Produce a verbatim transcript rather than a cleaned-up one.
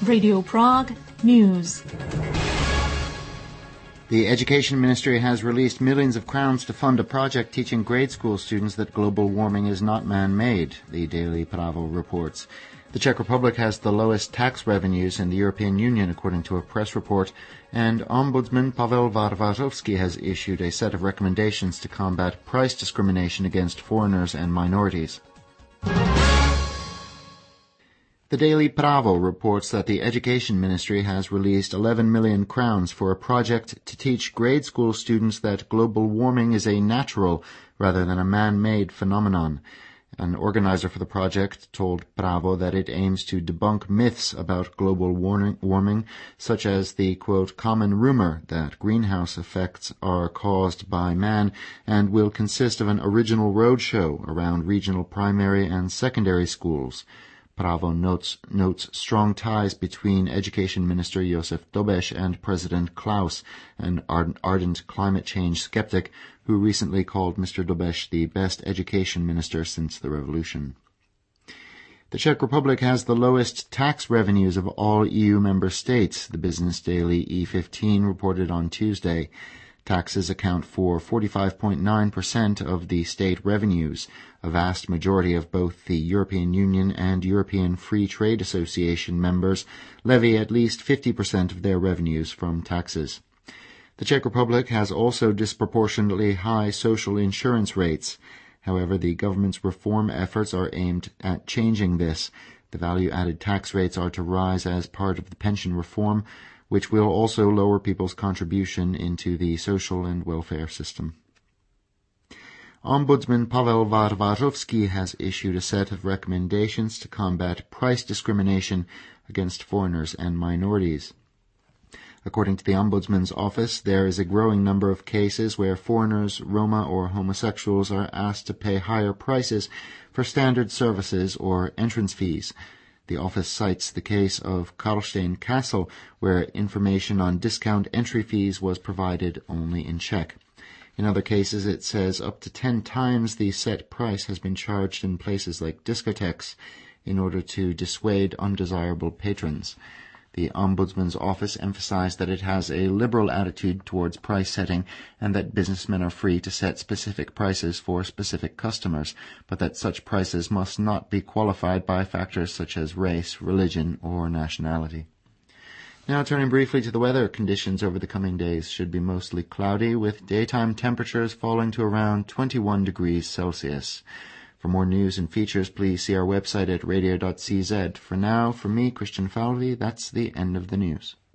Radio Prague News. The Education Ministry has released millions of crowns to fund a project teaching grade school students that global warming is not man-made, the Daily Pravo reports. The Czech Republic has the lowest tax revenues in the European Union, according to a press report, and Ombudsman Pavel Varvařovský has issued a set of recommendations to combat price discrimination against foreigners and minorities. The Daily Pravo reports that the Education Ministry has released eleven million crowns for a project to teach grade school students that global warming is a natural rather than a man-made phenomenon. An organizer for the project told Pravo that it aims to debunk myths about global warming, such as the, quote, common rumor that greenhouse effects are caused by man, and will consist of an original roadshow around regional primary and secondary schools. Pravo notes, notes strong ties between Education Minister Josef Dobeš and President Klaus, an ardent climate change skeptic who recently called Mister Dobeš the best education minister since the revolution. The Czech Republic has the lowest tax revenues of all E U member states, the business daily E fifteen reported on Tuesday. Taxes account for forty-five point nine percent of the state revenues. A vast majority of both the European Union and European Free Trade Association members levy at least fifty percent of their revenues from taxes. The Czech Republic has also disproportionately high social insurance rates. However, the government's reform efforts are aimed at changing this. The value-added tax rates are to rise as part of the pension reform, which will also lower people's contribution into the social and welfare system. Ombudsman Pavel Varvařovský has issued a set of recommendations to combat price discrimination against foreigners and minorities. According to the Ombudsman's office, there is a growing number of cases where foreigners, Roma, or homosexuals are asked to pay higher prices for standard services or entrance fees. The office cites the case of Karlstein Castle, where information on discount entry fees was provided only in Czech. In other cases, it says up to ten times the set price has been charged in places like discotheques in order to dissuade undesirable patrons. The Ombudsman's office emphasized that it has a liberal attitude towards price setting and that businessmen are free to set specific prices for specific customers, but that such prices must not be qualified by factors such as race, religion, or nationality. Now turning briefly to the weather, conditions over the coming days should be mostly cloudy, with daytime temperatures falling to around twenty-one degrees Celsius. For more news and features, please see our website at radio dot c z. For now, from me, Christian Falvey, that's the end of the news.